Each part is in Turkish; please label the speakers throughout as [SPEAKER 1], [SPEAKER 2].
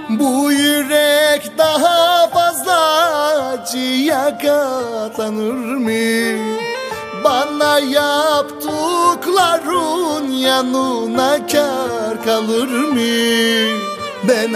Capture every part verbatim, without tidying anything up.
[SPEAKER 1] Bu yürek daha fazla acıya katlanır mı? Bana yaptıkların yanına kâr kalır mı? Ben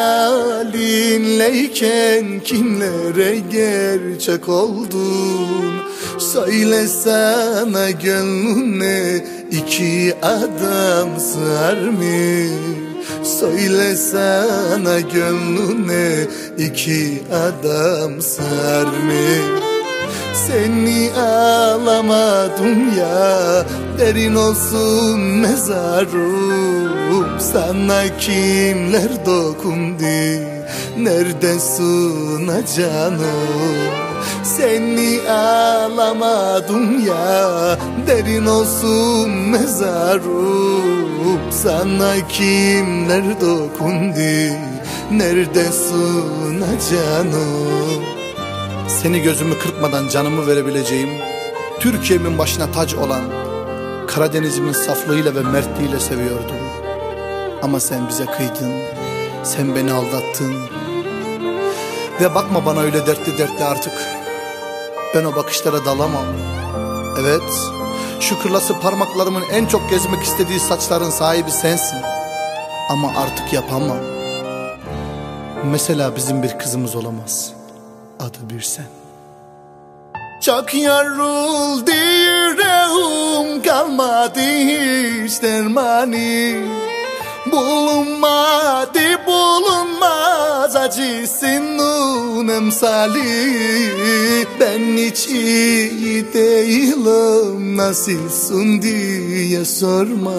[SPEAKER 1] hayalinleyken kimlere gerçek oldun? Söylesene gönlüne iki adam sığar mı? Söylesene gönlüne iki adam sığar mı? Seni ağlamadım ya, derin olsun mezarım. Sana kimler dokundu, neredesin canım? Seni ağlamadım ya, derin olsun mezarım. Sana kimler dokundu, neredesin canım? Seni gözümü kırpmadan canımı verebileceğim, Türkiye'min başına tac olan Karadeniz'imin saflığıyla ve mertliğiyle seviyordum. Ama sen bize kıydın, sen beni aldattın. Ve bakma bana öyle dertli dertli artık. Ben o bakışlara dalamam. Evet, şu kırlası parmaklarımın en çok gezmek istediği saçların sahibi sensin. Ama artık yapamam. Mesela bizim bir kızımız olamaz. Adı bir sen. Çok yoruldu yüreğim, kalmadı hiç dermanı. Bulunmadı bulunmaz acısının emsali. Ben hiç iyi değilim, nasılsın diye sorma.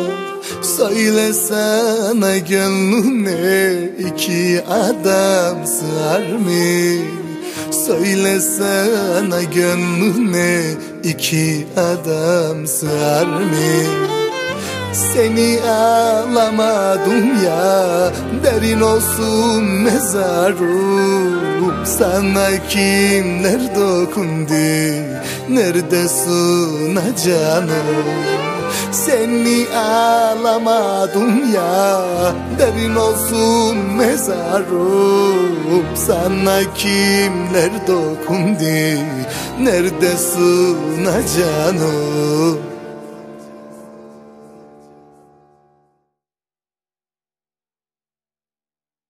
[SPEAKER 1] Söylesene gönlüne iki adam sığar mı? Söylesene gönlüne iki adam sığar mı? Seni ağlamadım ya, derin olsun mezarım. Sana kimler dokundu, neredesin canım? Seni ağlamadım ya, derin olsun mezarım. Sana kimler dokundu, neredesin canım?